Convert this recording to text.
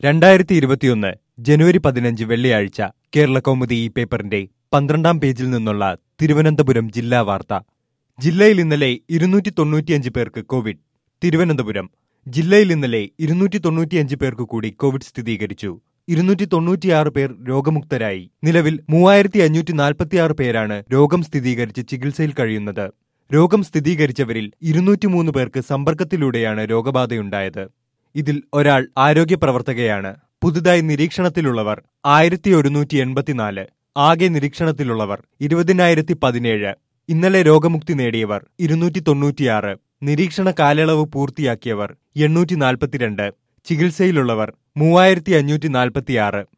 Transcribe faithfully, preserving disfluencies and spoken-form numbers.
രണ്ടായിരത്തി ഇരുപത്തിയൊന്ന് ജനുവരി പതിനഞ്ച് വെള്ളിയാഴ്ച കേരളകൗമുദി ഈ പേപ്പറിന്റെ പന്ത്രണ്ടാം പേജിൽ നിന്നുള്ള തിരുവനന്തപുരം ജില്ലാ വാർത്ത. ജില്ലയിൽ ഇന്നലെ ഇരുന്നൂറ്റി തൊണ്ണൂറ്റിയഞ്ച് പേർക്ക് കോവിഡ്. തിരുവനന്തപുരം ജില്ലയിൽ ഇന്നലെ ഇരുന്നൂറ്റി തൊണ്ണൂറ്റിയഞ്ച് പേർക്ക് കൂടി കോവിഡ് സ്ഥിരീകരിച്ചു. ഇരുന്നൂറ്റി തൊണ്ണൂറ്റിയാറ് പേർ രോഗമുക്തരായി. നിലവിൽ മൂവായിരത്തി അഞ്ഞൂറ്റി നാൽപ്പത്തിയാറ് പേരാണ് രോഗം സ്ഥിരീകരിച്ച് ചികിത്സയിൽ കഴിയുന്നത്. രോഗം സ്ഥിരീകരിച്ചവരിൽ ഇരുന്നൂറ്റിമൂന്ന് പേർക്ക് സമ്പർക്കത്തിലൂടെയാണ് രോഗബാധയുണ്ടായത്. ഇതിൽ ഒരാൾ ആരോഗ്യ പ്രവർത്തകയാണ്. പുതുതായി നിരീക്ഷണത്തിലുള്ളവർ ആയിരത്തി ഒരുന്നൂറ്റി എൺപത്തിനാല്. ആകെ നിരീക്ഷണത്തിലുള്ളവർ ഇരുപതിനായിരത്തി പതിനേഴ്. ഇന്നലെ രോഗമുക്തി നേടിയവർ ഇരുന്നൂറ്റി തൊണ്ണൂറ്റിയാറ്. നിരീക്ഷണ കാലയളവ് പൂർത്തിയാക്കിയവർ എണ്ണൂറ്റി നാൽപ്പത്തിരണ്ട്. ചികിത്സയിലുള്ളവർ മൂവായിരത്തി അഞ്ഞൂറ്റി നാൽപ്പത്തിയാറ്.